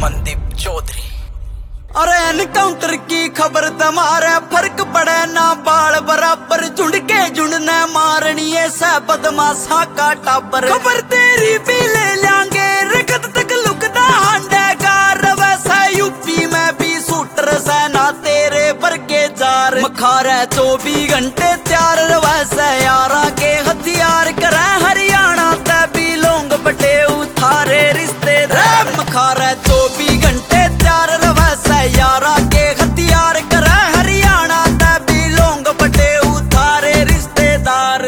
मनदीप चौधरी। अरे एनकाउंटर की खबर तुम्हारे फर्क पड़े ना बाल बराबर झुंड के झुंड ने मारनी है सह बदमाशा का टाबर। खबर तेरी भी ले लेंगे रगत तक लुकदा हांडेगा वैसा यूपी में भी शूटर सेना तेरे पर के जार मखारे 24 घंटे तैयार वैसे यारा के हथियार करे हरियाणा ते भी लोग बटे उठारे रिश्तेदार मखारे 24 घंटे तैयार वैसे यारा के हथियार करे हरियाणा ते भी लोग बटे उठारे रिश्तेदार।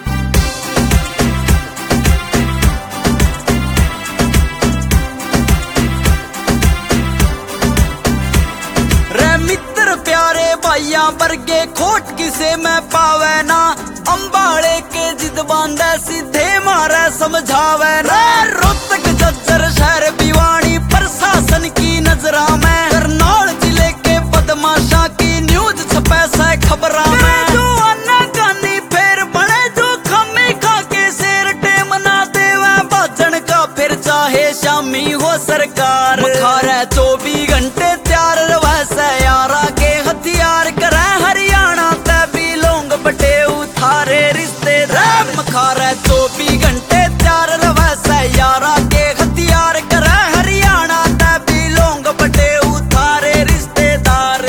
रे मित्र प्यारे भाइया वर्गे खोट किसे में पावे ना अंबाड़े के जिद बांधे सीधे मारे समझावे ना। रोहतक झज्जर शहर भिवानी प्रशासन की नजरा में करनाल जिले के बदमाशा की न्यूज छपे से खबरा में जो आना कानी फेर बने जो खमी खा के शेर टेम ना देवे बाजन का फिर चाहे शामी हो सरकार मखारे 24 घंटे तैयार वैसे यारा के हथियार करे हरियाणा ते भी लोग बटे उठारे रिश्तेदार मखारे 24 घंटे तैयार वैसे यारा के हथियार करे हरियाणा ते भी लोग बटे उठारे रिश्तेदार।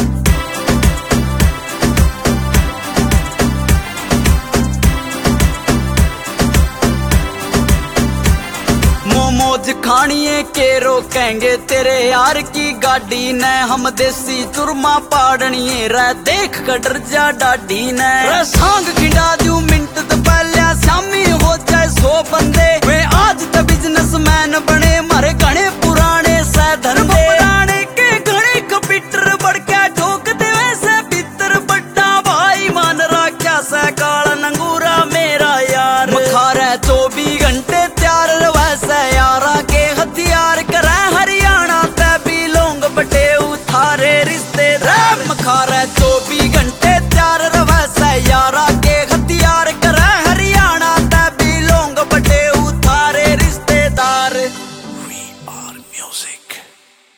मोमोज खानिए के रोकेंगे तेरे यार की गाड़ी ने हम देसी चुरमा पाड़निए रे देख कर डर जा डाडी ने रे सांग खिंडा दू मिनट तो पहले शामी हो जाए 100 बंदे वे आज तो बिजनेसमैन बने मारे घने पुराने साधन पुराने के घने कंप्यूटर बढ़ के ठोक दे वैसे भीतर बड्डा भाई मान रखा से काला नंगूरा मेरा यार मखारे 24 घंटे